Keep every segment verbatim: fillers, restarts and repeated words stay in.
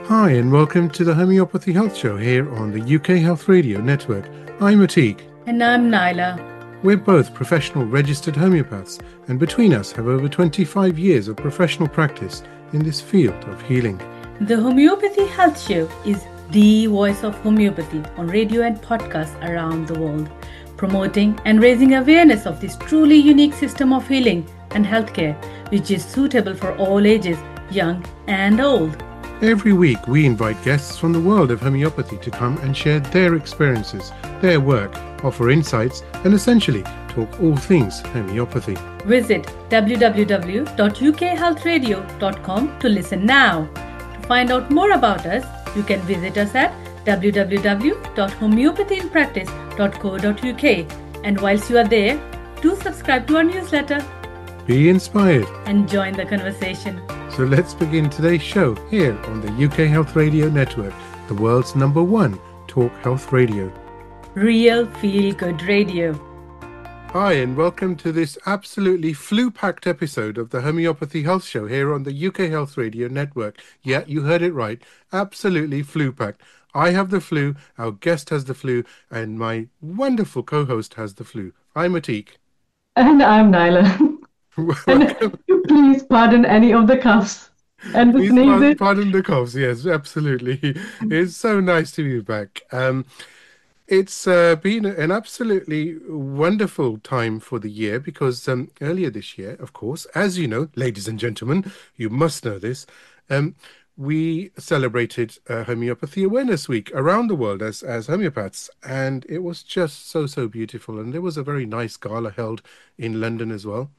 Hi and welcome to the Homeopathy Health Show here on the U K Health Radio Network. I'm Atik. And I'm Naila. We're both professional registered homeopaths and between us have over twenty-five years of professional practice in this field of healing. The Homeopathy Health Show is the voice of homeopathy on radio and podcasts around the world, promoting and raising awareness of this truly unique system of healing and healthcare, which is suitable for all ages, young and old. Every week we invite guests from the world of homeopathy to come and share their experiences, their work, offer insights and essentially talk all things homeopathy. Visit w w w dot u k health radio dot com to listen now. To find out more about us, you can visit us at w w w dot homeopathy in practice dot co dot u k, and whilst you are there, do subscribe to our newsletter. Be inspired and join the conversation. So let's begin today's show here on the U K Health Radio Network, the world's number one talk health radio. Real feel-good radio. Hi and welcome to this absolutely flu-packed episode of the Homeopathy Health Show here on the U K Health Radio Network. Yeah, you heard it right. Absolutely flu-packed. I have the flu, our guest has the flu, and my wonderful co-host has the flu. I'm Atik. And I'm Naila. And please pardon any of the coughs and the Please sneezes. pardon, pardon the coughs, yes, absolutely. It's so nice to be back. Um, it's uh, been an absolutely wonderful time for the year because um, earlier this year, of course, as you know, ladies and gentlemen, you must know this, um, we celebrated uh, Homeopathy Awareness Week around the world as, as homeopaths, and it was just so, so beautiful. And there was a very nice gala held in London as well.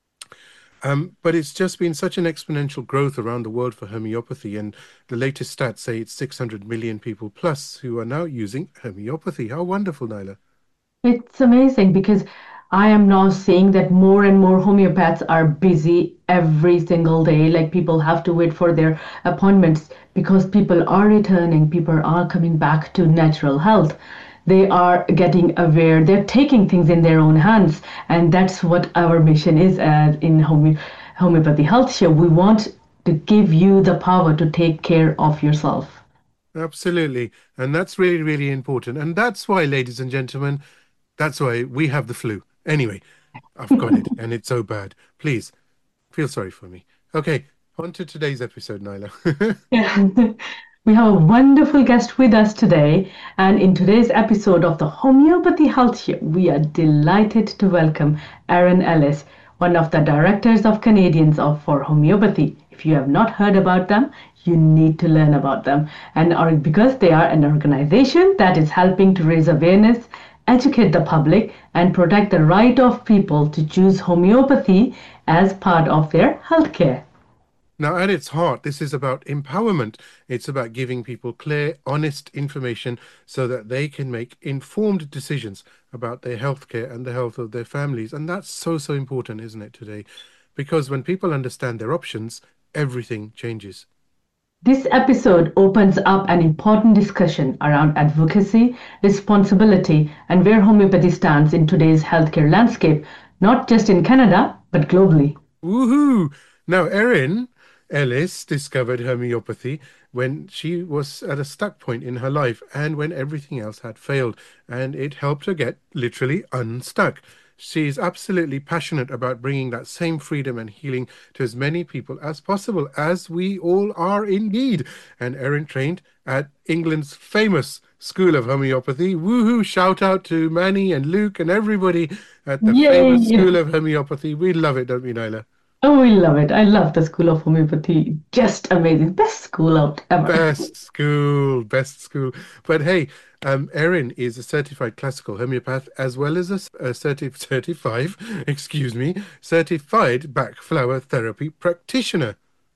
Um, but it's just been such an exponential growth around the world for homeopathy, and the latest stats say it's six hundred million people plus who are now using homeopathy. How wonderful, Naila. It's amazing because I am now seeing that more and more homeopaths are busy every single day. Like people have to wait for their appointments because people are returning, people are coming back to natural health. They are getting aware, they're taking things in their own hands. And that's what our mission is uh, in Home- Homeopathy Health Show. We want to give you the power to take care of yourself. Absolutely. And that's really, really important. And that's why, ladies and gentlemen, that's why we have the flu. Anyway, I've got it and it's so bad. Please, feel sorry for me. Okay, on to today's episode, Naila. Yeah. We have a wonderful guest with us today, and in today's episode of the Homeopathy Health Show, we are delighted to welcome Erin Ellis, one of the directors of Canadians of for Homeopathy. If you have not heard about them, you need to learn about them, and are because they are an organization that is helping to raise awareness, educate the public, and protect the right of people to choose homeopathy as part of their healthcare. Now, at its heart, this is about empowerment. It's about giving people clear, honest information so that they can make informed decisions about their healthcare and the health of their families. And that's so, so important, isn't it, today? Because when people understand their options, everything changes. This episode opens up an important discussion around advocacy, responsibility, and where homeopathy stands in today's healthcare landscape, not just in Canada, but globally. Woohoo! Now, Erin Ellis discovered homeopathy when she was at a stuck point in her life and when everything else had failed, and it helped her get literally unstuck. She is absolutely passionate about bringing that same freedom and healing to as many people as possible, as we all are indeed. And Erin trained at England's famous School of Homeopathy. Woohoo! Shout out to Manny and Luke and everybody at the Yay, famous yeah. School of Homeopathy. We love it, don't we, Naila? Oh, we love it. I love the School of Homeopathy. Just amazing. Best school out ever. Best school, best school. But hey, um, Erin is a certified classical homeopath as well as a, a certi- certified, excuse me, certified Bach flower therapy practitioner.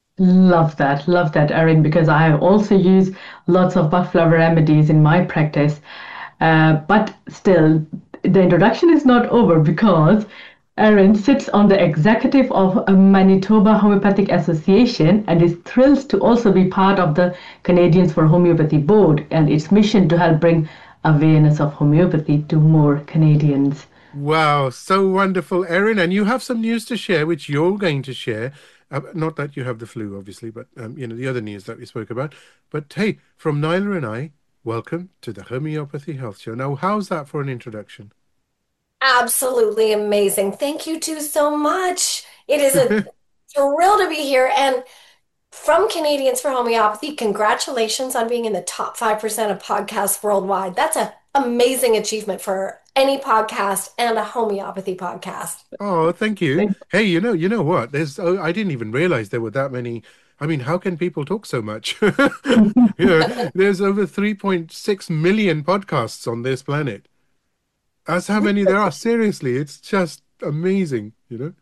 Love that. Love that, Erin, because I also use lots of Bach flower remedies in my practice. Uh, but still, the introduction is not over because Erin sits on the executive of Manitoba Homeopathic Association and is thrilled to also be part of the Canadians for Homeopathy Board and its mission to help bring awareness of homeopathy to more Canadians. Wow, so wonderful, Erin. And you have some news to share, which you're going to share. Uh, not that you have the flu, obviously, but um, you know, the other news that we spoke about. But hey, from Nyla and I, welcome to the Homeopathy Health Show. Now, how's that for an introduction? Absolutely amazing. Thank you two so much. It is a thrill to be here. And from Canadians for Homeopathy, congratulations on being in the top five percent of podcasts worldwide. That's an amazing achievement for any podcast and a homeopathy podcast. Oh, thank you. Hey, you know, you know what? There's, oh, I didn't even realize there were that many. I mean, how can people talk so much? You know, there's over three point six million podcasts on this planet. That's how many there are. Seriously, it's just amazing, you know?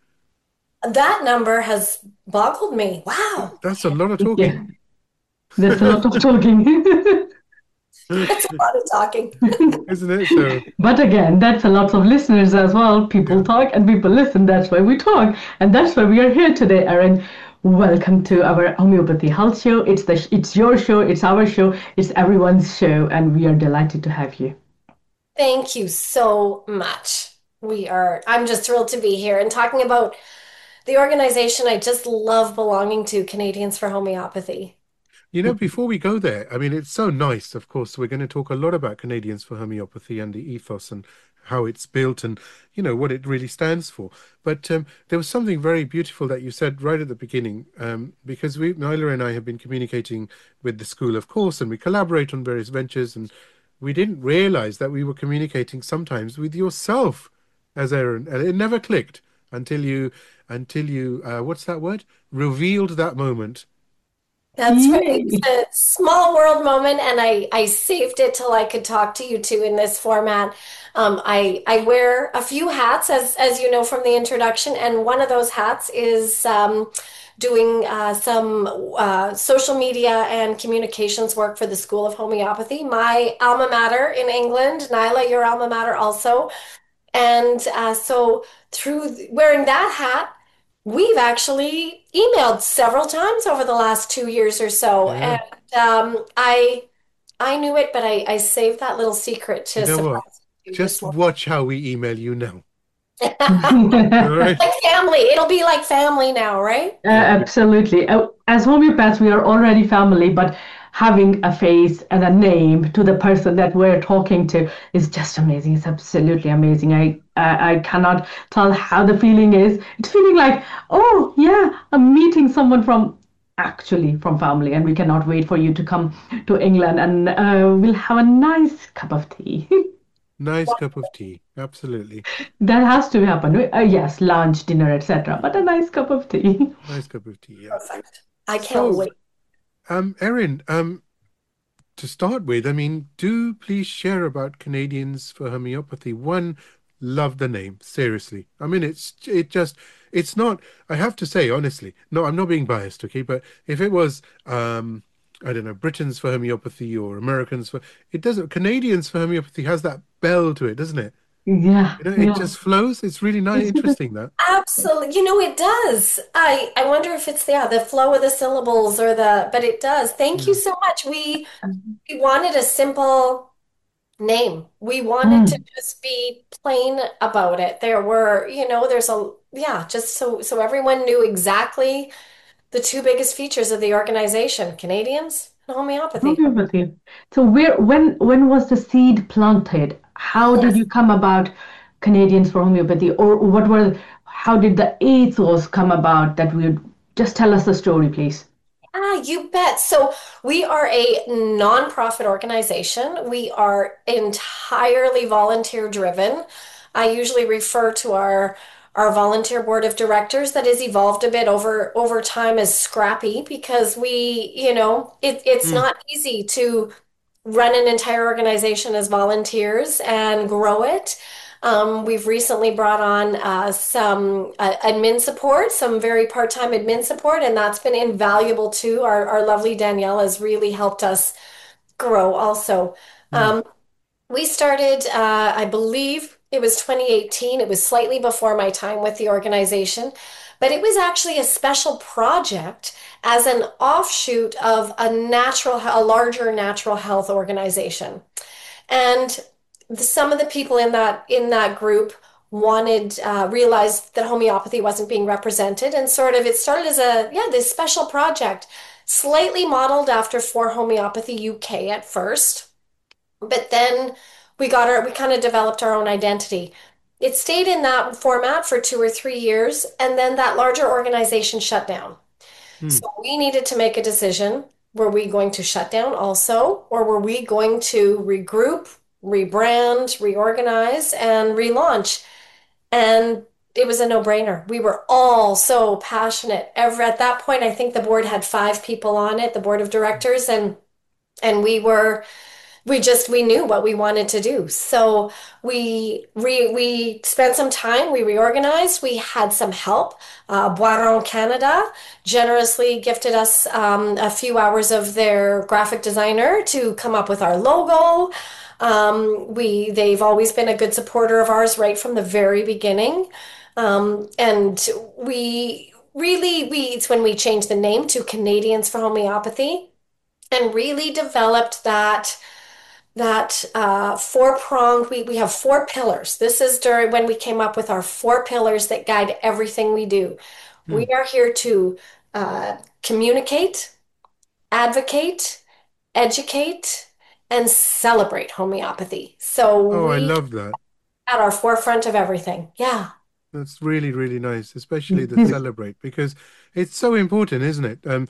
That number has boggled me. Wow. That's a lot of Yeah, talking. that's a lot of talking. That's a lot of talking. Isn't it? So, But again, that's a lot of listeners as well. People yeah. talk and people listen. That's why we talk. And that's why we are here today, Erin. Welcome to our Homeopathy Health Show. It's the it's your show, it's our show, it's everyone's show, and we are delighted to have you. Thank you so much. We are, I'm just thrilled to be here and talking about the organization I just love belonging to, Canadians for Homeopathy. You know, before we go there, I mean, it's so nice. Of course, we're going to talk a lot about Canadians for Homeopathy and the ethos and how it's built and, you know, what it really stands for. But um, there was something very beautiful that you said right at the beginning, um, because we, Nyla and I have been communicating with the school, of course, and we collaborate on various ventures, and we didn't realize that we were communicating sometimes with yourself as Erin, and it never clicked until you, until you, uh, what's that word? Revealed that moment. That's right. Yay. It's a small world moment, and I, I saved it till I could talk to you two in this format. Um, I I wear a few hats, as as you know from the introduction, and one of those hats is um, doing uh, some uh, social media and communications work for the School of Homeopathy, my alma mater in England. Nyla, your alma mater also. And uh, so through wearing that hat, we've actually emailed several times over the last two years or so. Yeah. And um, I I knew it, but I, I saved that little secret to You know what? surprise you this Just morning. watch how we email you now. All Uh, right. Like family. It'll be like family now, right? absolutely. Uh, As homeopaths, we are already family, but having a face and a name to the person that we're talking to is just amazing. It's absolutely amazing. I, I I cannot tell how the feeling is. It's feeling like, oh yeah, I'm meeting someone from actually from family, and we cannot wait for you to come to England, and uh, we'll have a nice cup of tea. Nice cup of tea. Absolutely. That has to happen. Uh, yes, lunch, dinner, et cetera. But a nice cup of tea. Nice cup of tea. Yeah. Perfect. I can't So, wait. um, Erin, um, to start with, I mean, do please share about Canadians for Homeopathy. One, love the name. Seriously. I mean, it's it just it's not. I have to say honestly. No, I'm not being biased, okay? But if it was, um, I don't know, Britons for Homeopathy or Americans for, it doesn't. Canadians for Homeopathy has that bell to it, doesn't it? Yeah, You know, it yeah. just flows. It's really nice, interesting that. Absolutely. You know, it does. I I wonder if it's yeah, the flow of the syllables or the, but it does. Thank you Yeah. so much. We we wanted a simple name. We wanted to Mm. just be plain about it. There were, you know, there's a yeah, just so so everyone knew exactly the two biggest features of the organization, Canadians and homeopathy. Homeopathy. So where when when was the seed planted? How did Yes. you come about Canadians for Homeopathy, or what were how did the ethos come about? That would just tell us the story, please. Ah, you bet. So we are a nonprofit organization. We are entirely volunteer driven. I usually refer to our our volunteer board of directors that has evolved a bit over over time as scrappy because we, you know, it, it's Mm, not easy to run an entire organization as volunteers and grow it. Um, we've recently brought on uh, some uh, admin support, some very part-time admin support, and that's been invaluable too. Our, our lovely Danielle has really helped us grow also. mm. Um, we started, uh, I believe it was twenty eighteen. It was slightly before my time with the organization, but it was actually a special project as an offshoot of a natural, a larger natural health organization. And the, some of the people in that in that group wanted, uh, realized that homeopathy wasn't being represented, and sort of it started as a, yeah, this special project, slightly modeled after For Homeopathy U K at first, but then we got our, we kind of developed our own identity. It stayed in that format for two or three years, and then that larger organization shut down. Hmm. So we needed to make a decision. Were we going to shut down also, or were we going to regroup, rebrand, reorganize, and relaunch? And it was a no-brainer. We were all so passionate. Ever at that point, I think the board had five people on it, the board of directors, and and we were we just we knew what we wanted to do. So we re, we spent some time, we reorganized, we had some help. Uh, Boiron Canada generously gifted us um, a few hours of their graphic designer to come up with our logo. Um, we they've always been a good supporter of ours right from the very beginning. Um, and we really we it's when we changed the name to Canadians for Homeopathy and really developed that that uh, four pronged, we, we have four pillars. This is during when we came up with our four pillars that guide everything we do. We Hmm. are here to uh, communicate, advocate, educate, and celebrate homeopathy. So Oh, I we love that. at our forefront of everything. Yeah. That's really, really nice, especially the celebrate, because it's so important, isn't it? Um,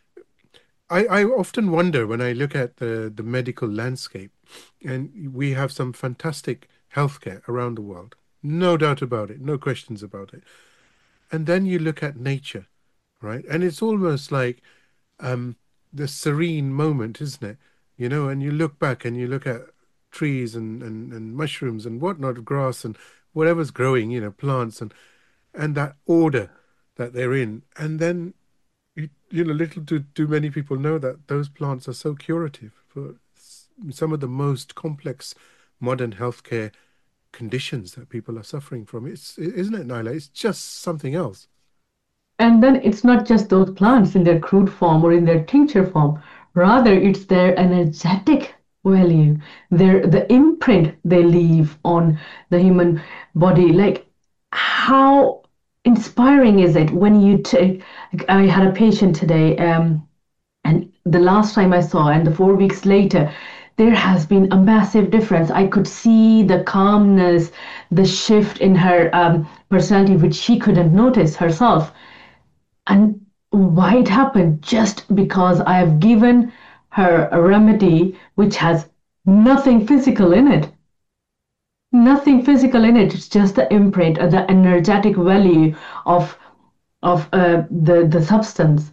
I, I often wonder when I look at the, the medical landscape, and we have some fantastic healthcare around the world, no doubt about it, no questions about it. And then you look at nature, right? And it's almost like um, the serene moment, isn't it? You know, and you look back and you look at trees and, and, and mushrooms and whatnot, grass and whatever's growing, you know, plants and and that order that they're in. And then you, you know, little do, do many people know that those plants are so curative for s- some of the most complex modern healthcare conditions that people are suffering from. It's, isn't it, Nyla? It's just something else. And then it's not just those plants in their crude form or in their tincture form. Rather, it's their energetic value, their the imprint they leave on the human body. Like how inspiring is it when you take? I had a patient today, um, and the last time I saw, and the four weeks later, there has been a massive difference. I could see the calmness, the shift in her um, personality, which she couldn't notice herself. And why it happened? Just because I have given her a remedy which has nothing physical in it. Nothing physical in it. It's just the imprint or the energetic value of of uh, the the substance.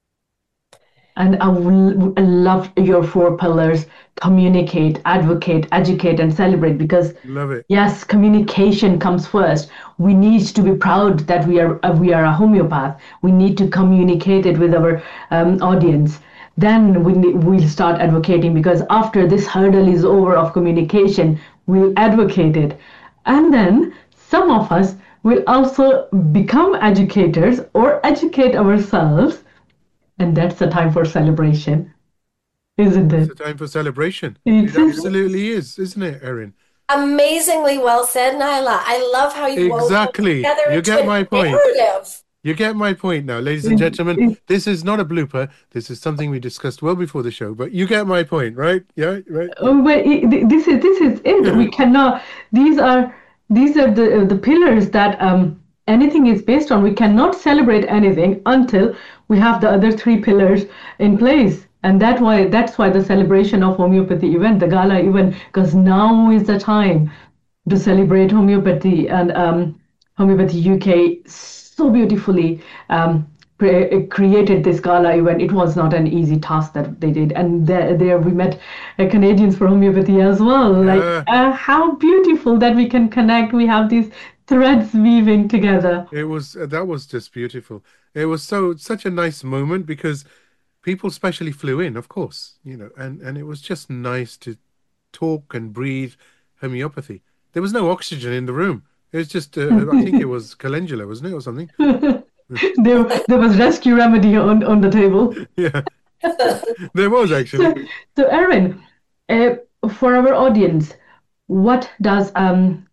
And I will love your four pillars: communicate, advocate, educate, and celebrate. Because Love it. yes, communication comes first. We need to be proud that we are uh, we are a homeopath. We need to communicate it with our um, audience. Then we ne- we'll start advocating, because after this hurdle is over of communication, we'll advocate it, and then some of us will also become educators or educate ourselves, and that's the time for celebration, isn't It's it? a time for celebration. It's It absolutely is, isn't it, Erin? Amazingly well said, Nyla. I love how you wove it Exactly. together You into get a my point. narrative. You get my point now, ladies and it, gentlemen. it, This is not a blooper. This is something we discussed well before the show, but you get my point, right? Yeah, right. oh, but it, this is this is it. We cannot. These are these are the the pillars that um anything is based on. We cannot celebrate anything until we have the other three pillars in place. And that why that's why the celebration of homeopathy event, the gala event, because now is the time to celebrate homeopathy. And um, Homeopathy U K so beautifully um, pre- created this gala event. It was not an easy task that they did, and there, there we met uh, Canadians for homeopathy as well. Like Yeah, uh, how beautiful that we can connect. We have these threads weaving together. it was uh, that was just beautiful. It was so such a nice moment because people specially flew in, of course, you know, and and it was just nice to talk and breathe homeopathy. There was no oxygen in the room. It was just, uh, I think it was calendula, wasn't it, or something? there, there was rescue remedy on, on the table. Yeah, there was So, actually. so Erin, uh, for our audience, what does um,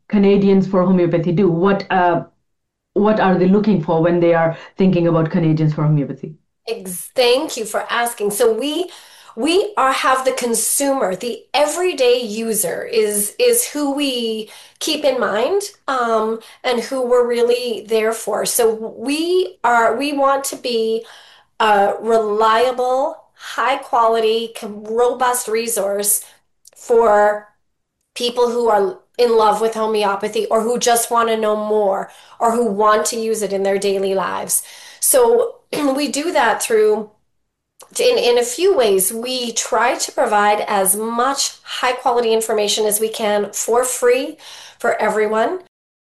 Canadians for Homeopathy do? What uh, what are they looking for when they are thinking about Canadians for Homeopathy? Thank you for asking. So we we are have the consumer, the everyday user is is who we keep in mind, um, and who we're really there for. So we are we want to be a reliable, high quality, robust resource for people who are in love with homeopathy or who just want to know more or who want to use it in their daily lives. So we do that through in, in a few ways. We try to provide as much high quality information as we can for free for everyone.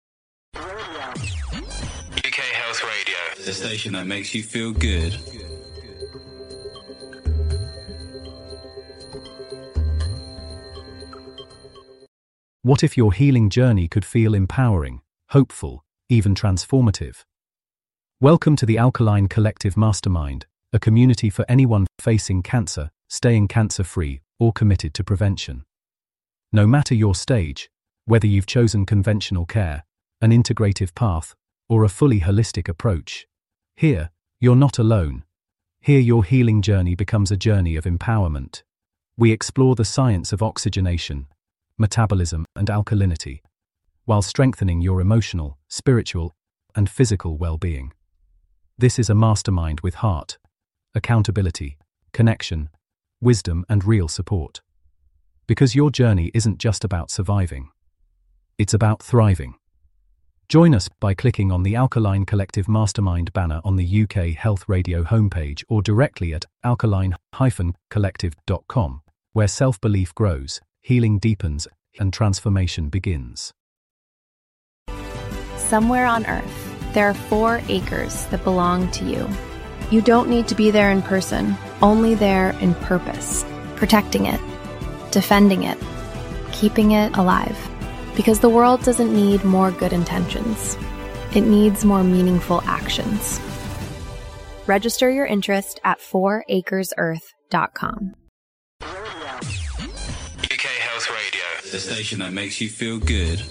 U K Health Radio, the station that makes you feel good. What if your healing journey could feel empowering, hopeful, even transformative? Welcome to the Alkaline Collective Mastermind, a community for anyone facing cancer, staying cancer-free, or committed to prevention. No matter your stage, whether you've chosen conventional care, an integrative path, or a fully holistic approach, here, you're not alone. Here your healing journey becomes a journey of empowerment. We explore the science of oxygenation, metabolism, and alkalinity, while strengthening your emotional, spiritual, and physical well-being. This is a mastermind with heart, accountability, connection, wisdom, and real support. Because your journey isn't just about surviving. It's about thriving. Join us by clicking on the Alkaline Collective Mastermind banner on the U K Health Radio homepage or directly at alkaline dash collective dot com, where self-belief grows, healing deepens, and transformation begins. Somewhere on Earth, there are four acres that belong to you. You don't need to be there in person, only there in purpose, protecting it, defending it, keeping it alive. Because the world doesn't need more good intentions. It needs more meaningful actions. Register your interest at four acres earth dot com. U K Health Radio, the station that makes you feel good.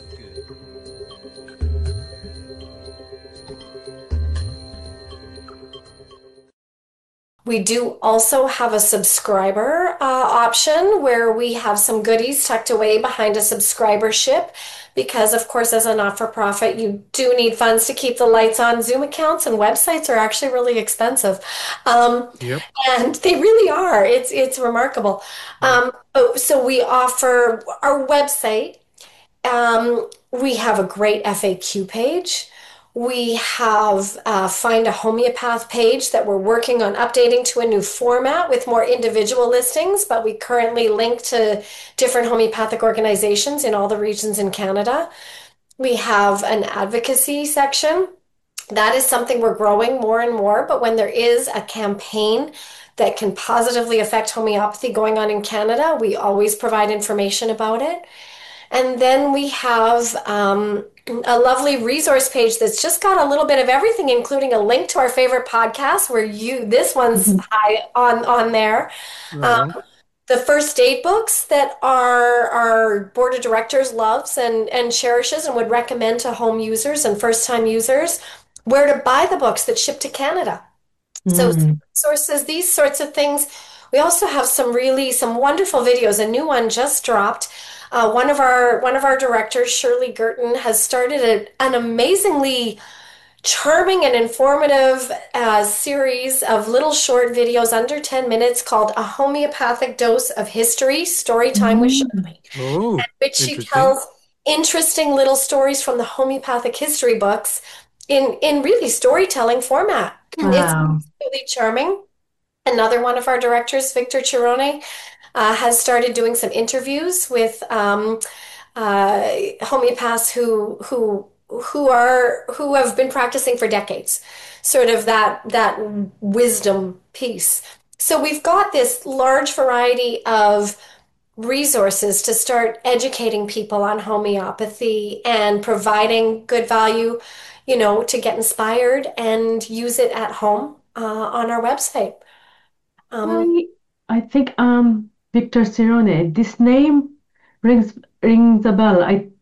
We do also have a subscriber uh, option where we have some goodies tucked away behind a subscribership because, of course, as a not-for-profit, you do need funds to keep the lights on. Zoom accounts and websites are actually really expensive. Um, Yep. And they really are. It's, it's remarkable. Um, oh, so we offer our website. Um, we have a great F A Q page. We have uh, Find a Homeopath page that we're working on updating to a new format with more individual listings, but we currently link to different homeopathic organizations in all the regions in Canada. We have an advocacy section. That is something we're growing more and more, but when there is a campaign that can positively affect homeopathy going on in Canada, we always provide information about it. And then we have um, a lovely resource page that's just got a little bit of everything, including a link to our favorite podcast where you, this one's high on, on there. Um, the first aid books that our, our board of directors loves and, and cherishes and would recommend to home users and first-time users, where to buy the books that ship to Canada. So sources, these sorts of things. We also have some really, some wonderful videos. A new one just dropped. Uh, one of our one of our directors, Shirley Girton, has started a, an amazingly charming and informative uh, series of little short videos under ten minutes called A Homeopathic Dose of History, Story Time with Shirley, Oh, in which she interesting. tells interesting little stories from the homeopathic history books in, in really storytelling format. Wow. It's really charming. Another one of our directors, Victor Chirone, uh, has started doing some interviews with um, uh, homeopaths who who who are who have been practicing for decades. Sort of that that wisdom piece. So we've got this large variety of resources to start educating people on homeopathy and providing good value, you know, to get inspired and use it at home uh, on our website. Um, I, I think um Victor Cirone, this name rings rings a bell. I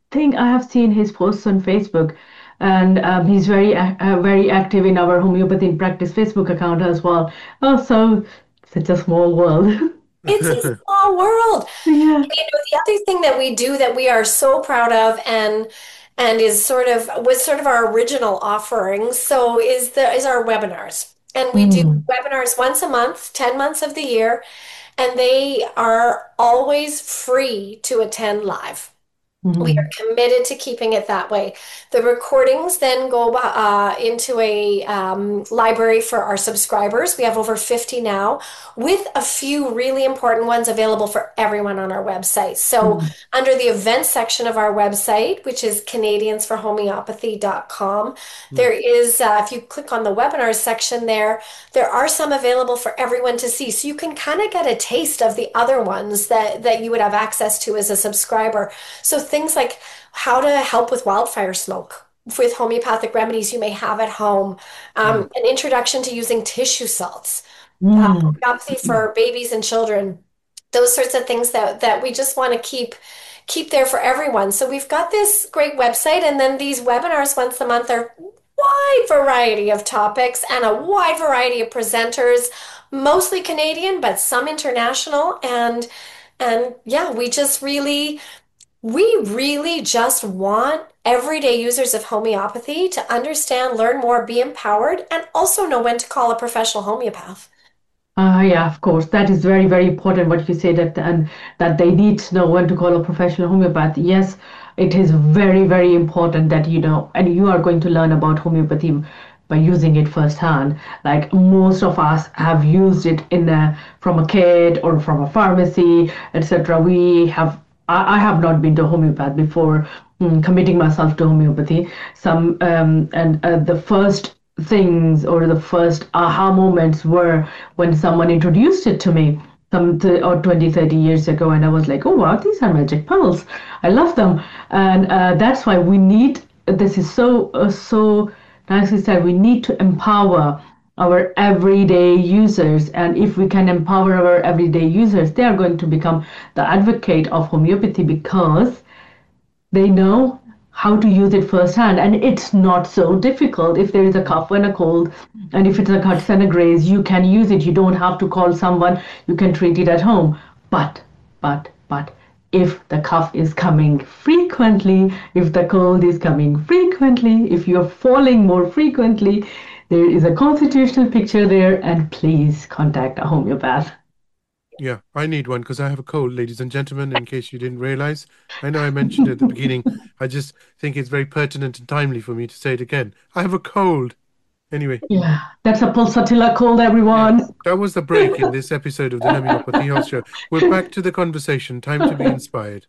think I have seen his posts on Facebook, and um, he's very ac- uh, very active in our Homeopathy in Practice Facebook account as well. Also, such a small world. It's a small world. Yeah. You know, the other thing that we do that we are so proud of and and is sort of was sort of our original offerings, so is the is our webinars. And we do Mm. webinars once a month, ten months of the year, and they are always free to attend live. We are Mhm. committed to keeping it that way. The recordings then go uh, into a um, library for our subscribers. We have over fifty now, with a few really important ones available for everyone on our website. So, Mm. under the events section of our website, which is canadians for homeopathy dot com, there is, uh, if you click on the webinars section there, there are some available for everyone to see. So, you can kind of get a taste of the other ones that, that you would have access to as a subscriber. So things like how to help with wildfire smoke with homeopathic remedies you may have at home, um, an introduction to using tissue salts, uh, Mm. homeopathy for babies and children, those sorts of things that that we just want to keep keep there for everyone. So we've got this great website, and then these webinars once a month are wide variety of topics and a wide variety of presenters, mostly Canadian, but some international. And and yeah, we just really we really just want everyday users of homeopathy to understand, learn more, be empowered, and also know when to call a professional homeopath. Ah, yeah, of course. That is very, very important what you say that and that they need to know when to call a professional homeopath. Yes, it is very, very important that you know, and you are going to learn about homeopathy by using it firsthand. Like most of us have used it in a from a kid or from a pharmacy, et cetera. We have I, I have not been to a homeopath before mm, committing myself to homeopathy. Some um, and uh, the first things or the first aha moments were when someone introduced it to me some th- or twenty, thirty years ago, and I was like, oh wow, these are magic pills. I love them. And uh, that's why we need, this is so uh, so nicely said, we need to empower our everyday users. And if we can empower our everyday users, they are going to become the advocate of homeopathy because they know how to use it firsthand, and it's not so difficult. If there is a cough and a cold, and if it's a cuts and a graze, you can use it. You don't have to call someone. You can treat it at home. But, but, but, if the cough is coming frequently, if the cold is coming frequently, if you're falling more frequently, there is a constitutional picture there, and please contact a homeopath. Yeah, I need one because I have a cold, ladies and gentlemen, in case you didn't realize. I know I mentioned it at the beginning. I just think it's very pertinent and timely for me to say it again. I have a cold. Anyway, Yeah, that's a pulsatilla cold, yeah, everyone. that was the break in this episode of the Homeopathy Health Show. We're back to the conversation. Time to be inspired.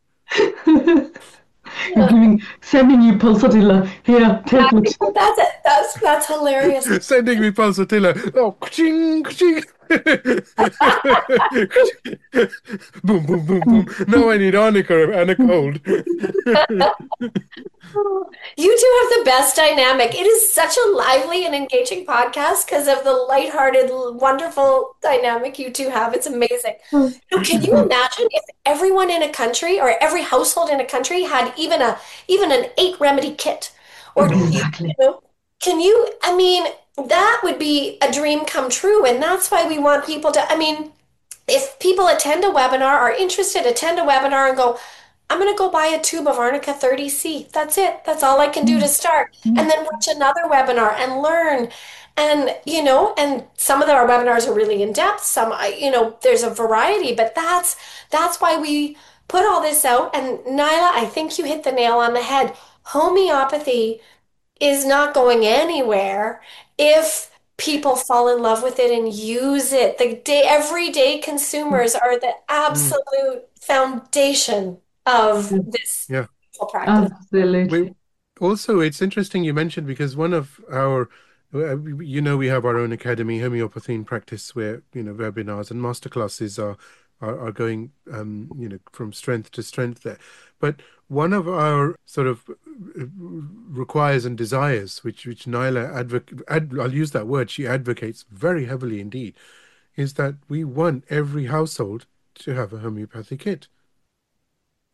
You're giving, sending you pulsatilla. Here, take it. That's it. That's that's hilarious. Sending me pulsatilla. Oh, ka-ching, ka-ching. Boom, boom, boom, boom. Now I need arnica and a cold. You two have the best dynamic. It is such a lively and engaging podcast because of the lighthearted, wonderful dynamic you two have. It's amazing. Now, can you imagine if everyone in a country or every household in a country had even a even an eight remedy kit? Or Exactly. you know, can you, I mean, that would be a dream come true. And that's why we want people to, I mean, if people attend a webinar, are interested, attend a webinar and go, I'm going to go buy a tube of Arnica thirty C. That's it. That's all I can do to start. And then watch another webinar and learn. And, you know, and some of our webinars are really in depth. Some, I- you know, there's a variety, but that's that's why we put all this out. And Nyla, I think you hit the nail on the head. Homeopathy is not going anywhere if people fall in love with it and use it. The day, everyday consumers are the Mm, absolute foundation of this yeah. practice. Absolutely. We also, it's interesting you mentioned because one of our, uh, you know, we have our own academy, Homeopathy in Practice, where, you know, webinars and masterclasses are are, are going, um, you know, from strength to strength there. But one of our sort of uh, requires and desires, which which Nyla advocate, ad, I'll use that word, she advocates very heavily indeed, is that we want every household to have a homeopathy kit.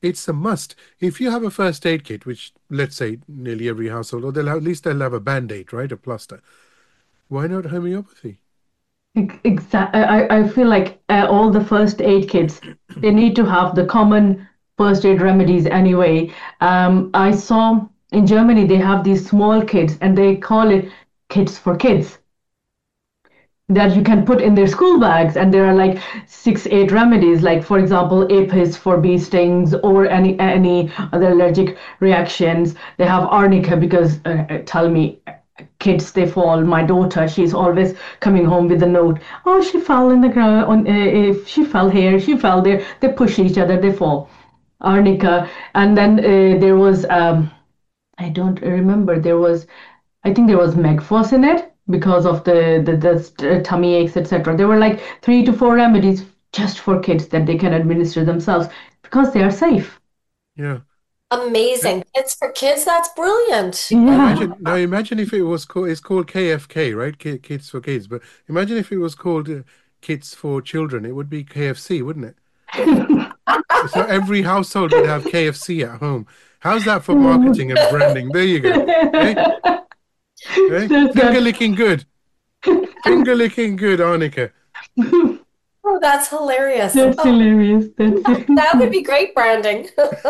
It's a must. If you have a first aid kit, which let's say nearly every household, or they'll have, at least they'll have a band-aid, right? A plaster. Why not homeopathy? Exactly. I, I feel like uh, all the first aid kits, they need to have the common first aid remedies anyway. Um, I saw in Germany they have these small kits and they call it kits for kids that you can put in their school bags, and there are like six, eight remedies, like for example, apis for bee stings or any any other allergic reactions. They have arnica because uh, uh, tell me, kids they fall. My daughter, she's always coming home with a note. Oh, she fell in the ground. On uh, if she fell here, she fell there. They push each other, they fall. Arnica, and then uh, there was um, I don't remember. There was, I think there was Megfos in it because of the the, the tummy aches, et cetera. There were like three to four remedies just for kids that they can administer themselves because they are safe. Yeah. Amazing. It's for kids. That's brilliant. Yeah. Imagine now. Imagine if it was called. It's called K F K, right? Ki- Kids for Kids. But imagine if it was called uh, Kids for Children. It would be K F C, wouldn't it? So every household would have K F C at home. How's that for marketing and branding? There you go. Eh? Eh? Finger licking good. Finger licking good, Arnica. Oh, that's hilarious. That's Oh, hilarious. That's that would be great branding.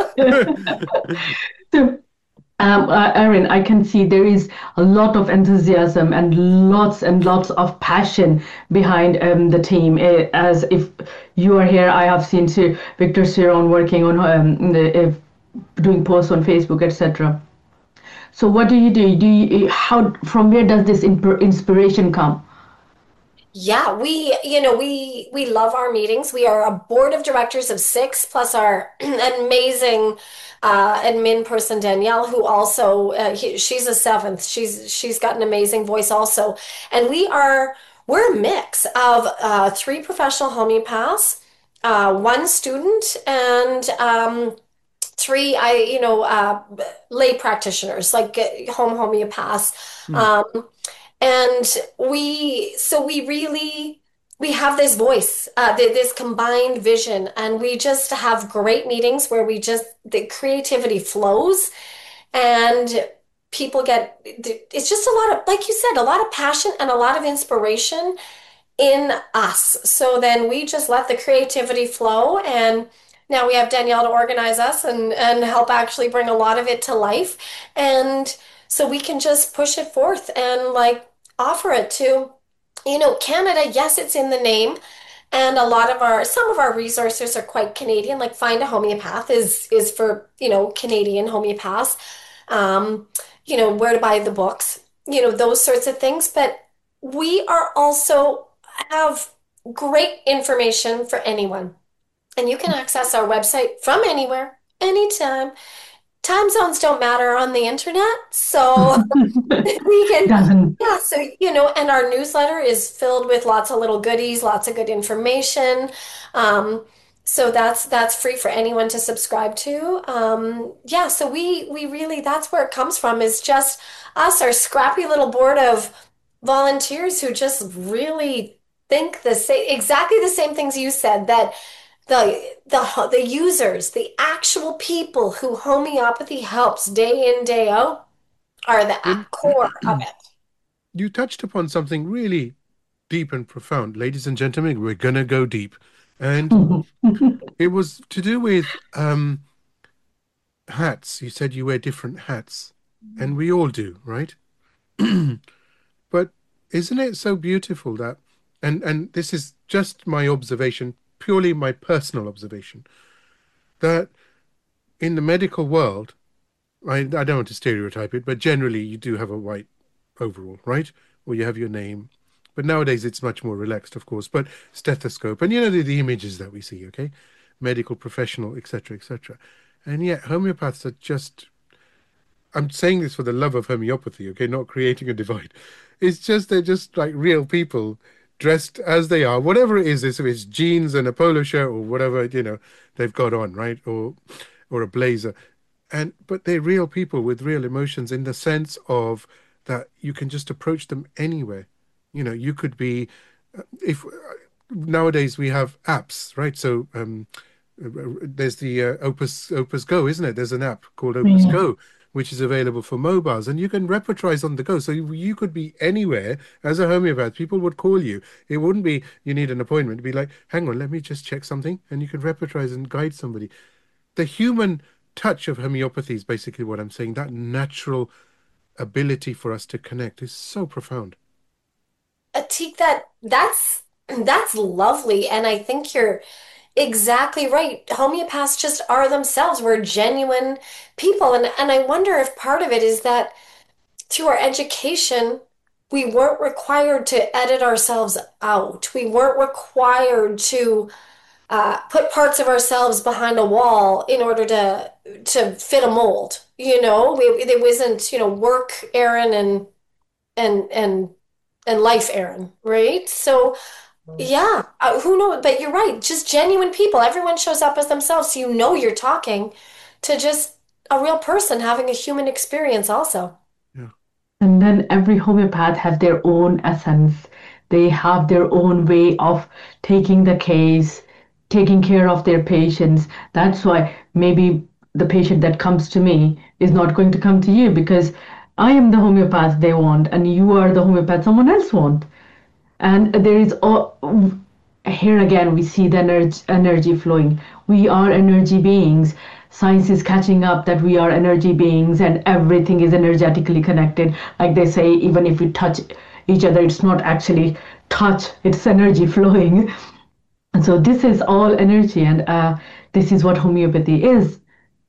So, um, uh, Erin, I can see there is a lot of enthusiasm and lots and lots of passion behind um, the team. Uh, as if you are here, I have seen Sir Victor Ciron working on um, the, uh, doing posts on Facebook, et cetera. So, what do you do? Do you, how from where does this imp- inspiration come? Yeah, we, you know, we we love our meetings. We are a board of directors of six, plus our amazing uh, admin person Danielle, who also uh, he, she's a seventh. She's she's got an amazing voice also, and we are we're a mix of uh, three professional homeopaths, uh, one student, and um, three I you know uh, lay practitioners like uh, home homeopaths. Hmm. Um, and we, so we really, we have this voice, uh, th- this combined vision, and we just have great meetings where we just, the creativity flows and people get, it's just a lot of, like you said, a lot of passion and a lot of inspiration in us. So then we just let the creativity flow, and now we have Danielle to organize us and and help actually bring a lot of it to life. And so we can just push it forth and like offer it to, you know, Canada. Yes, it's in the name. And a lot of our, some of our resources are quite Canadian, like Find a Homeopath is is for, you know, Canadian homeopaths. Um, you know, where to buy the books, you know, those sorts of things. But we are also have great information for anyone. And you can access our website from anywhere, anytime. Time zones don't matter on the internet, so we can, Doesn't. yeah, so, you know, and our newsletter is filled with lots of little goodies, lots of good information. Um, so that's that's free for anyone to subscribe to. Um, yeah, so we we really, that's where it comes from, is just us, our scrappy little board of volunteers who just really think the same, exactly the same things you said, that the the the users, the actual people who homeopathy helps day in, day out, are the Well, core of it. you touched upon something really deep and profound. Ladies and gentlemen, we're gonna go deep. And it was to do with um, hats. You said you wear different hats, and we all do, right? But isn't it so beautiful that, and and this is just my observation, purely my personal observation, that in the medical world, I, I don't want to stereotype it, but generally you do have a white overall, right? Or you have your name. But nowadays it's much more relaxed, of course. But stethoscope, and you know the, the images that we see, okay? Medical professional, et cetera, et cetera. And yet homeopaths are just, I'm saying this for the love of homeopathy, okay? Not creating a divide. It's just, they're just like real people dressed as they are, whatever it is, if it's jeans and a polo shirt or whatever, you know, they've got on, right? Or, or a blazer. And, but they're real people with real emotions, in the sense of that you can just approach them anywhere. You know, you could be, uh, if uh, nowadays we have apps, right? So, um, there's the uh, Opus Opus Go, isn't it? There's an app called Opus Yeah. Go, which is available for mobiles, and you can repertorize on the go. So you, you could be anywhere as a homeopath. People would call you. It wouldn't be you need an appointment. It'd be like, hang on, let me just check something, and you could repertorize and guide somebody. The human touch of homeopathy is basically what I'm saying. That natural ability for us to connect is so profound. Atik, that that's that's lovely, and I think you're exactly right. Homeopaths just are themselves. We're genuine people, and and I wonder if part of it is that through our education, we weren't required to edit ourselves out. We weren't required to uh, put parts of ourselves behind a wall in order to to fit a mold. You know, we, it wasn't, you know, work Aaron and and and and life Aaron, right? So yeah, uh, who knows? But you're right. Just genuine people. Everyone shows up as themselves, so you know you're talking to just a real person having a human experience also. Yeah. And then every homeopath has their own essence. They have their own way of taking the case, taking care of their patients. That's why maybe the patient that comes to me is not going to come to you because I am the homeopath they want, and you are the homeopath someone else wants. And there is all, here again we see the energy, energy flowing. We are energy beings. Science is catching up that we are energy beings and everything is energetically connected. Like they say, even if we touch each other, it's not actually touch, it's energy flowing. And so this is all energy, and uh, this is what homeopathy is.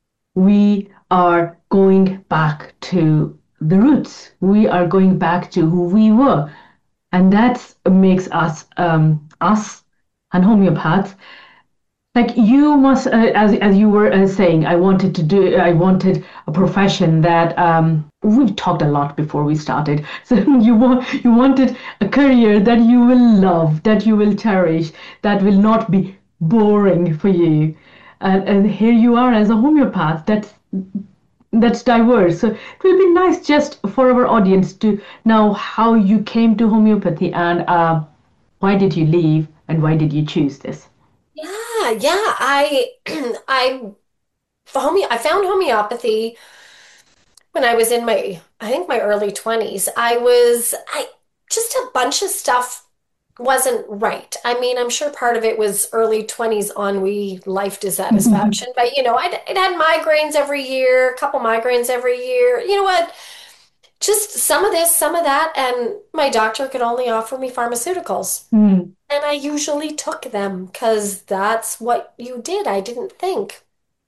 We are going back to the roots. We are going back to who we were. And that makes us um, us and homeopaths. Like you must, uh, as as you were uh, saying, I wanted to do. I wanted a profession that um, we've talked a lot before we started. So you want you wanted a career that you will love, that you will cherish, that will not be boring for you. And and here you are as a homeopath. That's that's diverse. So it will be nice just for our audience to know how you came to homeopathy and uh, why did you leave and why did you choose this? Yeah, yeah. I I home I found homeopathy when I was in my I think my early twenties. I was I just a bunch of stuff wasn't right. I mean, I'm sure part of it was early twenties ennui, life dissatisfaction, but you know, I'd, I'd had migraines every year, a couple migraines every year. You know what? Just some of this, some of that, and my doctor could only offer me pharmaceuticals. Mm. And I usually took them because that's what you did. I didn't think.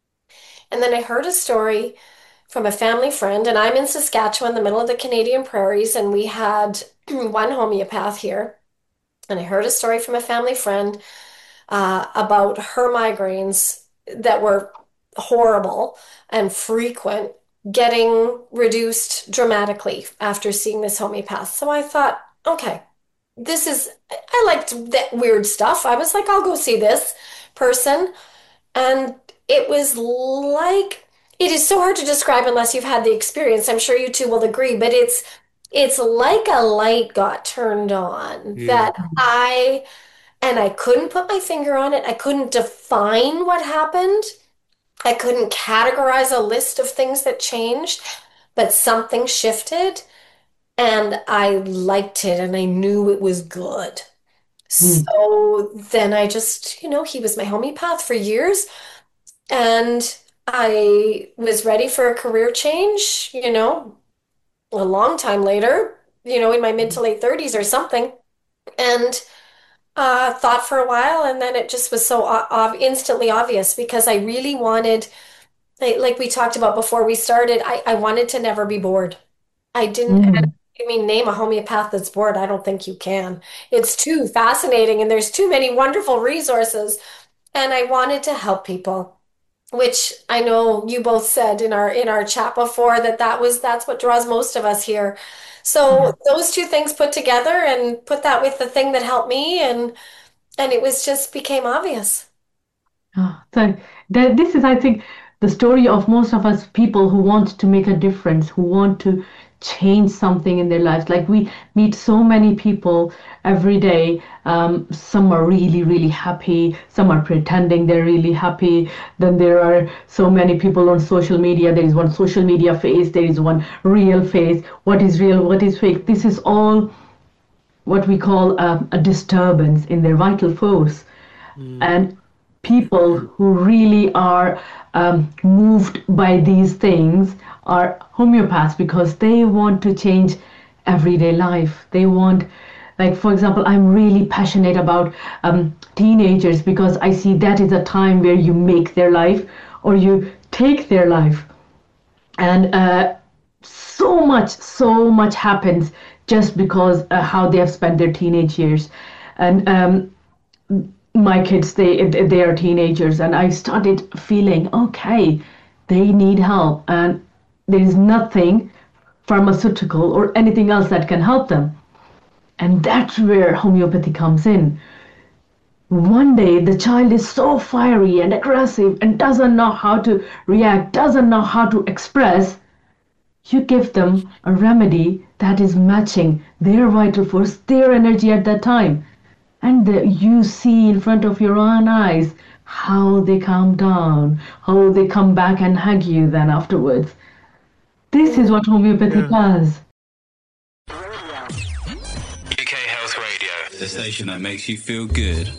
And then I heard a story from a family friend, and I'm in Saskatchewan, the middle of the Canadian prairies, and we had one homeopath here. And I heard a story from a family friend uh, about her migraines that were horrible and frequent, getting reduced dramatically after seeing this homeopath. So I thought, okay, this is, I liked that weird stuff. I was like, I'll go see this person. And it was like, it is so hard to describe unless you've had the experience. I'm sure you two will agree, but it's it's like a light got turned on Yeah. that I and I couldn't put my finger on it. I couldn't define what happened. I couldn't categorize a list of things that changed, but something shifted and I liked it and I knew it was good. Mm. So then I just, you know, he was my homeopath for years. And I was ready for a career change, you know, a long time later, you know, in my mid to late thirties or something, and uh, thought for a while. And then it just was so o- ob instantly obvious because I really wanted, like, like we talked about before we started, I, I wanted to never be bored. I didn't, and Mm. I mean, name a homeopath that's bored. I don't think you can. It's too fascinating and there's too many wonderful resources. And I wanted to help people, which I know you both said in our in our chat before that that was that's what draws most of us here. Yeah. So those two things put together and put that with the thing that helped me and and it was just became obvious. Ah, so th- this is, I think, the story of most of us people who want to make a difference, who want to change something in their lives. Like we meet so many people every day. Um, some are really, really happy. Some are pretending they're really happy. Then there are so many people on social media. There is one social media face. There is one real face. What is real? What is fake? This is all what we call a, a disturbance in their vital force. Mm. And people who really are um, moved by these things are homeopaths, because they want to change everyday life. They want, like, for example, I'm really passionate about um, teenagers, because I see that is a time where you make their life or you take their life. And uh, so much, so much happens just because uh, how they have spent their teenage years. And um, my kids, they they are teenagers, and I started feeling, okay, they need help, and there is nothing pharmaceutical or anything else that can help them. And that's where homeopathy comes in. One day the child is so fiery and aggressive and doesn't know how to react, doesn't know how to express. You give them a remedy that is matching their vital force, their energy at that time. And the, you see in front of your own eyes how they calm down, how they come back and hug you then afterwards. This is what homeopathy yeah. does. U K Health Radio, the station that makes you feel good.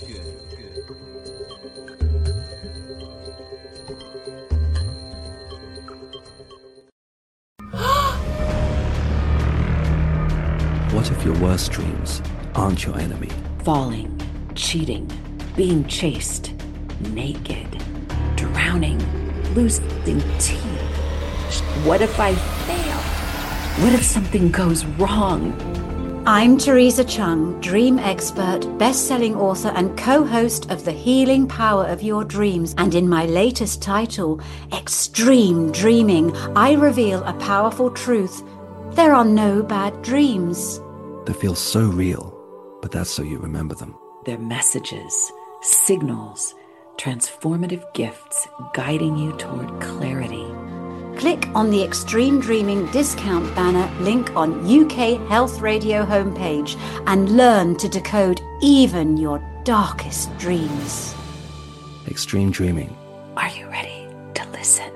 What if your worst dreams aren't your enemy? Falling, cheating, being chased, naked, drowning, losing teeth. What if I fail? What if something goes wrong? I'm Teresa Chung, dream expert, best-selling author and co-host of The Healing Power of Your Dreams. And in my latest title, Extreme Dreaming, I reveal a powerful truth. There are no bad dreams. They feel so real, but that's so you remember them. They're messages, signals, transformative gifts guiding you toward clarity. Click on the Extreme Dreaming discount banner link on U K Health Radio homepage and learn to decode even your darkest dreams. Extreme Dreaming. Are you ready to listen?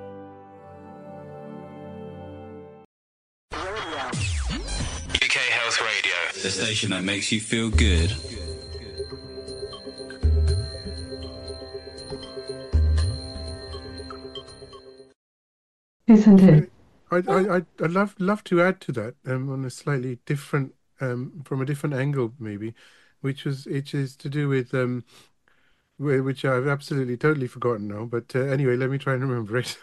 U K Health Radio, the station that makes you feel good. Isn't it? I I I I'd love love to add to that um, on a slightly different um from a different angle maybe, which was which is to do with um wh- which I've absolutely totally forgotten now. But uh, anyway, let me try and remember it.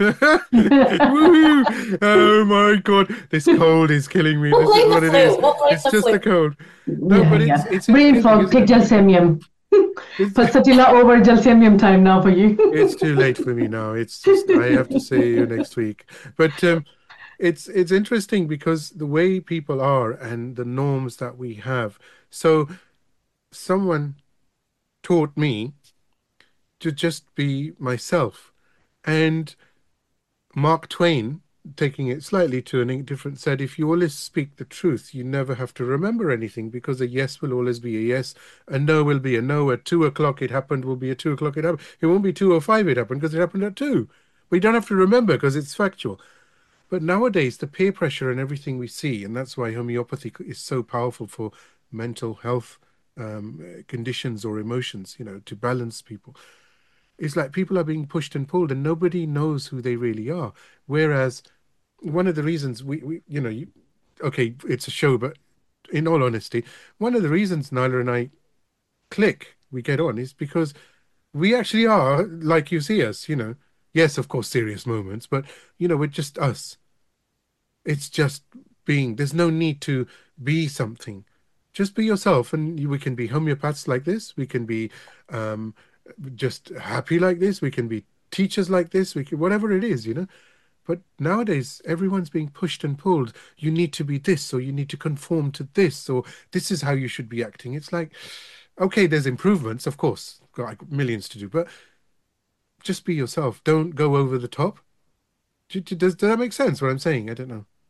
Woo! Oh my God, this cold is killing me. We'll This is blame what the it flu. is. We'll blame It's the just flu. the cold. No, Yeah, but it's yeah. it's Brain interesting, fog, isn't take it? gelsemium. It's, Pasatilla over gelsemium time now for you. it's too late for me now. It's just I have to see you next week. But um, it's it's interesting because the way people are and the norms that we have. So someone taught me to just be myself, and Mark Twain, taking it slightly to a different, said, if you always speak the truth, you never have to remember anything, because a yes will always be a yes, a no will be a no. At two o'clock it happened will be at two o'clock it happened. It won't be two or five it happened because it happened at two. We don't have to remember because it's factual. But nowadays, the peer pressure and everything we see, and that's why homeopathy is so powerful for mental health um, conditions or emotions, you know, to balance people. It's like people are being pushed and pulled and nobody knows who they really are. Whereas one of the reasons we, we you know, you, okay, it's a show, but in all honesty, one of the reasons Nyla and I click, we get on, is because we actually are like you see us, you know. Yes, of course, serious moments, but, you know, we're just us. It's just being, there's no need to be something. Just be yourself, and you, we can be homeopaths like this. We can be um, just happy like this. We can be teachers like this. We can, whatever it is, you know. But nowadays, everyone's being pushed and pulled. You need to be this, or you need to conform to this, or this is how you should be acting. It's like, okay, there's improvements, of course, got like millions to do, but just be yourself. Don't go over the top. Does, does that make sense, what I'm saying? I don't know.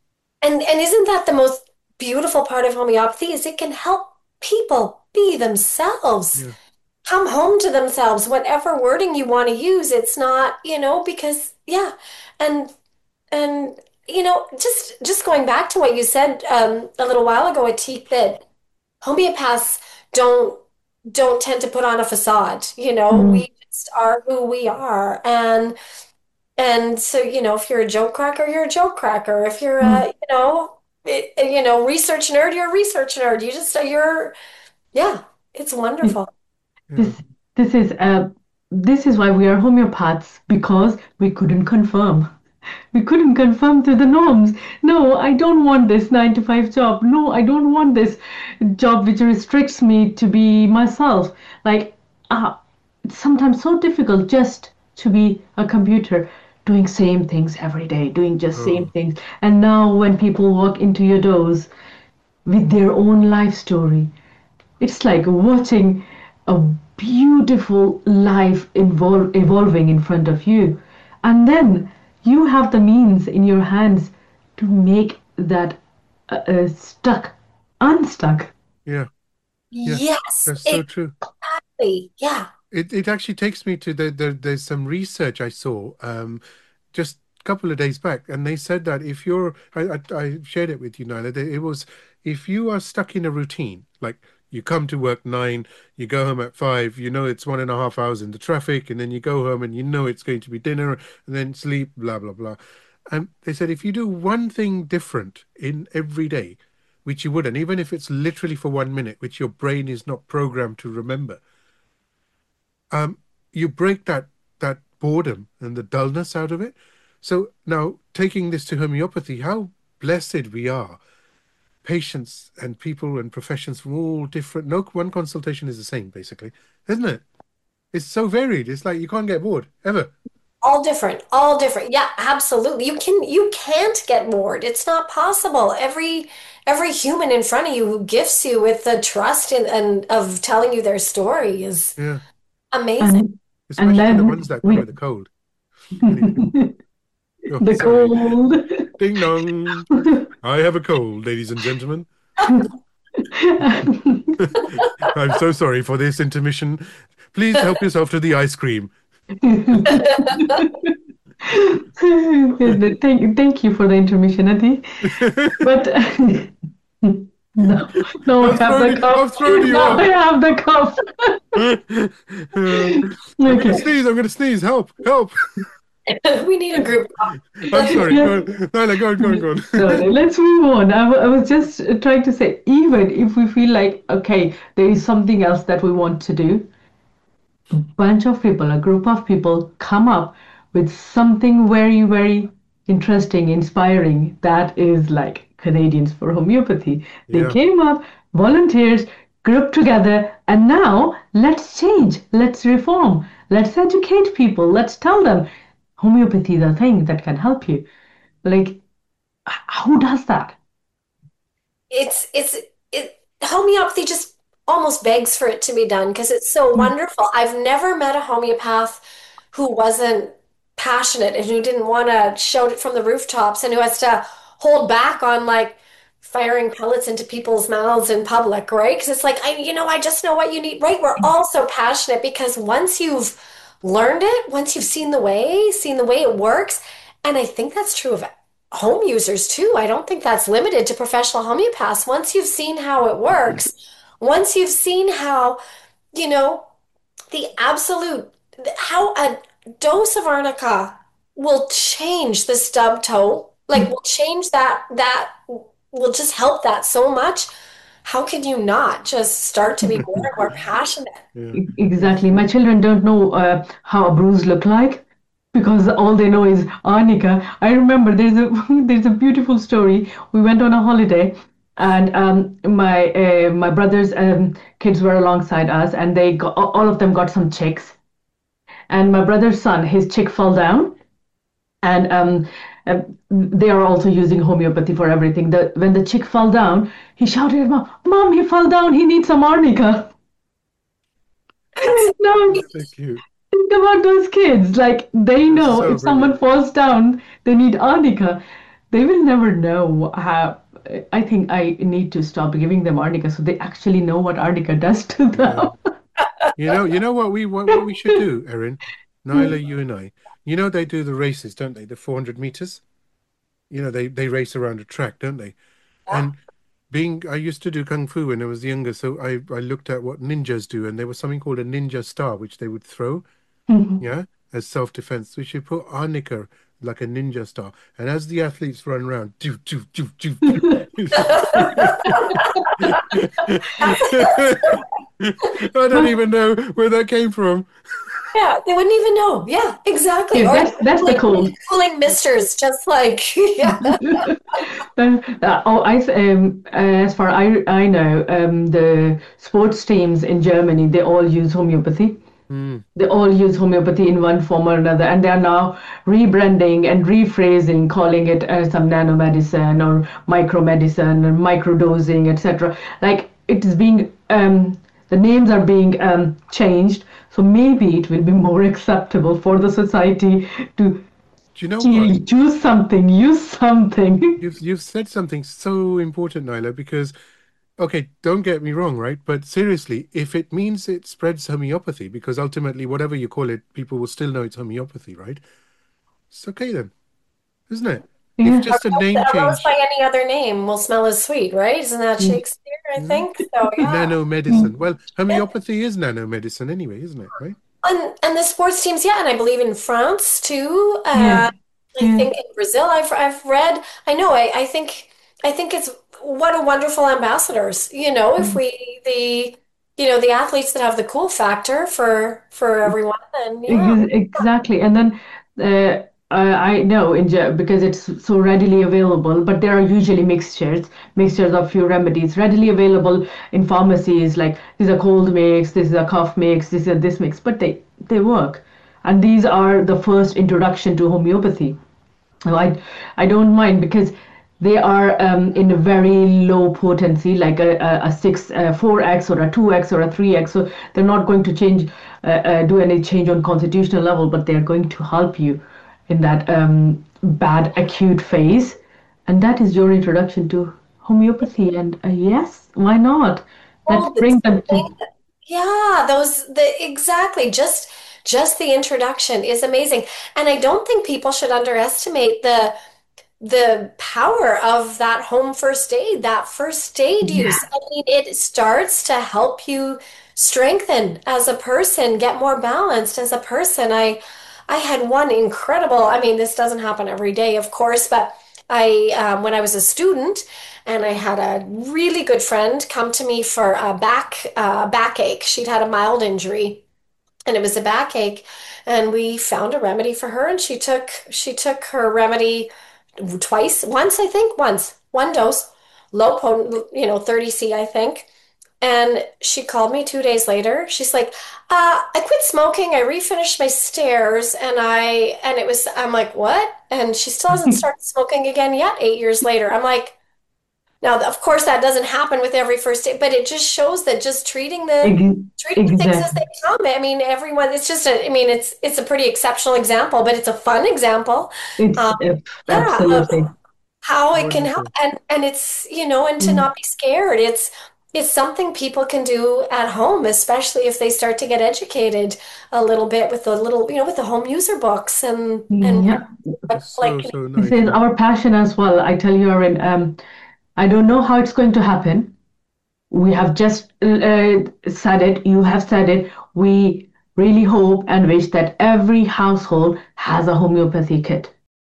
And and isn't that the most beautiful part of homeopathy is it can help people be themselves, Yeah. come home to themselves, whatever wording you want to use. It's not, you know, because yeah. And and you know, just just going back to what you said um, a little while ago, Atik, that homeopaths don't don't tend to put on a facade. You know, Mm. we just are who we are, and and so you know, if you're a joke cracker, you're a joke cracker. If you're Mm. a you know, it, you know, research nerd, you're a research nerd. You just you're yeah, it's This, wonderful. Yeah. this this is uh this is why we are homeopaths, because we couldn't confirm. We couldn't confirm to the norms. No, I don't want this nine to five job. No, I don't want this job which restricts me to be myself. Like, uh, it's sometimes so difficult just to be a computer doing same things every day, doing just same Oh, things. And now when people walk into your doors with their own life story, it's like watching a beautiful life evol- evolving in front of you. And then you have the means in your hands to make that uh, uh, stuck unstuck. yeah. Yeah. Yes, That's so true. exactly. Yeah. It it actually takes me to the, the there's some research I saw um just a couple of days back, and they said that if you're I I, I shared it with you, Nyla, that it was if you are stuck in a routine, like you come to work nine, you go home at five, you know it's one and a half hours in the traffic, and then you go home and you know it's going to be dinner and then sleep, blah blah blah. And they said if you do one thing different in every day, which you wouldn't, even if it's literally for one minute, which your brain is not programmed to remember, um, you break that that boredom and the dullness out of it. So now taking this to homeopathy, how blessed we are. Patients and people and professions from all different, no one consultation is the same, basically, isn't it? It's so varied. It's like you can't get bored ever. All different, all different. Yeah, absolutely. You can you can't get bored. It's not possible. Every every human in front of you who gifts you with the trust and, and of telling you their story is Yeah. amazing. And and Especially the ones then that come we with a cold. Anyway. Oh, the sorry. cold. Ding dong. I have a cold, ladies and gentlemen. I'm so sorry for this intermission. Please help yourself to the ice cream. thank, thank you for the intermission, Adi. But no, no, I I've have thrown the you, cup. I've thrown you Now off. I have the cup. I'm going to Okay. sneeze. I'm going to sneeze. Help. Help. We need a group. I'm sorry. Yeah. Go on. Nyla, go on, go on, go on. No, no, let's move on. I, w- I was just trying to say, even if we feel like, okay, there is something else that we want to do, a bunch of people, a group of people come up with something very, very interesting, inspiring. That is like Canadians for Homeopathy. They Yeah. came up, volunteers, grouped together, and now let's change, let's reform, let's educate people, let's tell them homeopathy is a thing that can help you. Like, h- who does that? It's it's it homeopathy just almost begs for it to be done because it's so wonderful. I've never met a homeopath who wasn't passionate and who didn't want to shout it from the rooftops and who has to hold back on like firing pellets into people's mouths in public, right? Because it's like I, you know, I just know what you need, right? We're all so passionate because once you've learned it, once you've seen the way, seen the way it works, and I think that's true of home users too. I don't think that's limited to professional homeopaths. Once you've seen how it works, once you've seen how, you know, the absolute, how a dose of arnica will change the stub toe, like will change that, that will just help that so much. How can you not just start to be more and more passionate? Yeah. E- Exactly. My children don't know uh, how a bruise look like because all they know is arnica. I remember there's a there's a beautiful story. We went on a holiday, and um, my uh, my brother's um, kids were alongside us, and they got all of them got some chicks. And my brother's son, his chick fell down, and um, uh, they are also using homeopathy for everything. The when the chick fell down, he shouted at mom, "Mom, he fell down. He needs some arnica." Now So cute. think about those kids. Like they That's know so if someone brilliant. falls down, they need arnica. they will never know how. I think I need to stop giving them arnica so they actually know what arnica does to them. Yeah. You know, you know what we what, what we should do, Erin, Nyla, you and I. You know they do the races, don't they? The four hundred meters. You know they they race around a track, don't they? Yeah. And being, I used to do kung fu when I was younger, so I I looked at what ninjas do, and there was something called a ninja star, which they would throw, yeah, as self-defense. We should put arnica like a ninja star, and as the athletes run around, doo, doo, doo, doo, doo. I don't even know where that came from. Yeah, they wouldn't even know. Yeah, exactly. Yeah, Or that's, that's the cool. cooling misters, just like yeah. uh, oh, I um, as far I I know, um, the sports teams in Germany, they all use homeopathy. Mm. They all use homeopathy in one form or another, and they are now rebranding and rephrasing, calling it uh, some nanomedicine or micromedicine or microdosing, et cetera. Like it is being, um, the names are being um, changed, so maybe it will be more acceptable for the society to Do you know actually what? choose something, use something. You've you've said something so important, Nyla, because okay, don't get me wrong, right? But seriously, if it means it spreads homeopathy, because ultimately, whatever you call it, people will still know it's homeopathy, right? It's okay then, isn't it? Yeah. If just a name A rose change, by any other name will smell as sweet, right? Isn't that Mm. Shakespeare, I think? So yeah. nanomedicine. Well, homeopathy is nanomedicine anyway, isn't it? Right? And and the sports teams, yeah, and I believe in France too. Uh, Yeah. I Yeah. think in Brazil, I've I've read. I know. I I think I think it's what a wonderful ambassadors. You know, if we the you know the athletes that have the cool factor for for everyone, then yeah. Ex- Exactly. And then uh, I I know in Ge- because it's so readily available, but there are usually mixtures, mixtures of few remedies readily available in pharmacies. Like this is a cold mix, this is a cough mix, this is a this mix, but they they work, and these are the first introduction to homeopathy. So I I don't mind because they are um, in a very low potency, like a, a, a six, a four x or a two x or a three x. So they're not going to change, uh, uh, do any change on constitutional level, but they're going to help you in that um, bad acute phase. And that is your introduction to homeopathy. And uh, yes, why not? Oh, Let's the bring them to. Yeah, those the exactly just just the introduction is amazing. And I don't think people should underestimate the the power of that home first aid, that first aid use. Yeah. I mean, it starts to help you strengthen as a person, get more balanced as a person. I I had one incredible, I mean, this doesn't happen every day, of course, but I um, when I was a student and I had a really good friend come to me for a back uh, backache. She'd had a mild injury and it was a backache, and we found a remedy for her, and she took she took her remedy twice, once I think, once, one dose, low potent, you know, thirty C I think. And she called me two days later. She's like, uh, I quit smoking. I refinished my stairs, and I and it was I'm like, what? And she still hasn't started smoking again yet, eight years later. I'm like, now of course that doesn't happen with every first day, but it just shows that just treating the Ex- treating things as Exactly. they come. I mean, everyone, it's just a, I mean, it's it's a pretty exceptional example, but it's a fun example. It's Um, uh, yeah, of absolutely. how it can help, Wonderful. and and it's you know and to Mm. not be scared. it's it's something people can do at home, especially if they start to get educated a little bit with the little you know with the home user books and and Yeah. It's so, like so This nice. is Yeah. our passion as well. I tell you, Erin, um, I don't know how it's going to happen. We have just uh, said it. You have said it. We really hope and wish that every household has a homeopathy kit.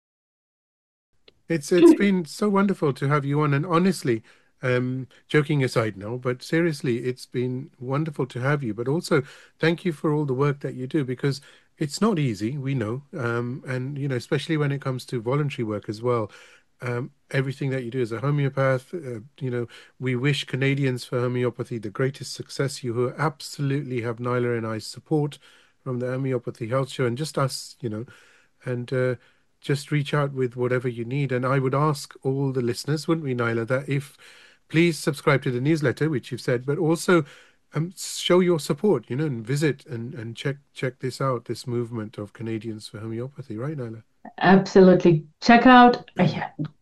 It's it's been so wonderful to have you on, and honestly, um, joking aside now, but seriously, it's been wonderful to have you. But also, thank you for all the work that you do, because it's not easy, we know, um, and you know, especially when it comes to voluntary work as well. Um, everything that you do as a homeopath, uh, you know, we wish Canadians for homeopathy the greatest success. You absolutely have Nyla and I's support from the Homeopathy Health Show, and just us, you know, and uh, just reach out with whatever you need. And I would ask all the listeners, wouldn't we, Nyla, that if please subscribe to the newsletter, which you've said, but also um, show your support, you know, and visit and, and check check this out, this movement of Canadians for homeopathy, right, Nyla? Absolutely. Check out, uh, yeah,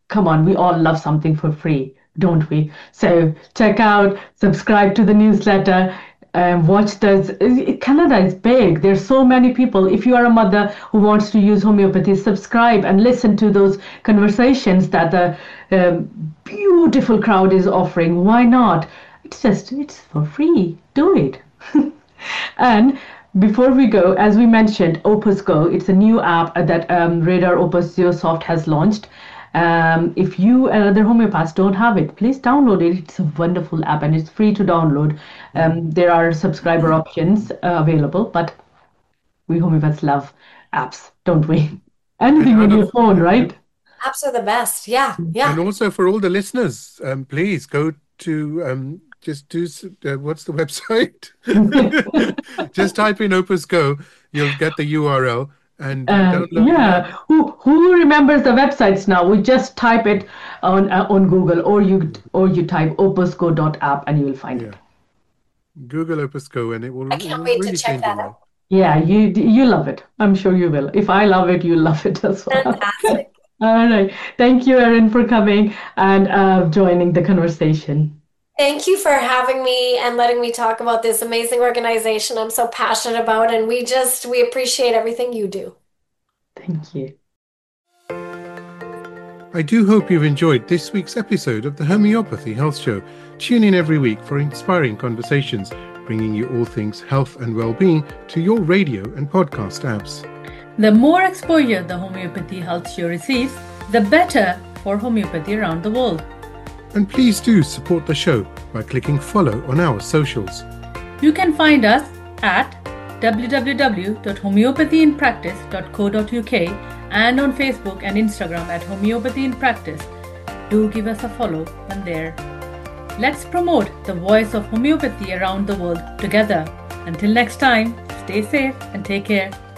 come on, we all love something for free, don't we? So check out, subscribe to the newsletter, um, watch those. Canada is big. There's so many people. If you are a mother who wants to use homeopathy, subscribe and listen to those conversations that the um, beautiful crowd is offering. Why not? It's just, it's for free. Do it. And before we go, as we mentioned, Opus Go, it's a new app that um, Radar Opus Zeosoft has launched. Um, if you and other homeopaths don't have it, please download it. It's a wonderful app and it's free to download. Um, there are subscriber options uh, available, but we homeopaths love apps, don't we? Anything on your phone, right? Apps are the best. Yeah, yeah. And also for all the listeners, um, please go to um, just do uh, what's the website? Just type in Opus Go. You'll get the U R L. And uh, yeah, who who remembers the websites now? We just type it on uh, on Google, or you or you type opus go dot app and you will find yeah. it. Google Opus Go, and it will. I can't wait really to check that out. Yeah, you you love it. I'm sure you will. If I love it, you love it as well. Fantastic. All right, thank you, Erin, for coming and uh, joining the conversation. Thank you for having me and letting me talk about this amazing organization I'm so passionate about, and we just, we appreciate everything you do. Thank you. I do hope you've enjoyed this week's episode of the Homeopathy Health Show. Tune in every week for inspiring conversations, bringing you all things health and well-being to your radio and podcast apps. The more exposure the Homeopathy Health Show receives, the better for homeopathy around the world. And please do support the show by clicking follow on our socials. You can find us at w w w dot homeopathy in practice dot co dot u k and on Facebook and Instagram at Homeopathy in Practice. Do give us a follow when there. Let's promote the voice of homeopathy around the world together. Until next time, stay safe and take care.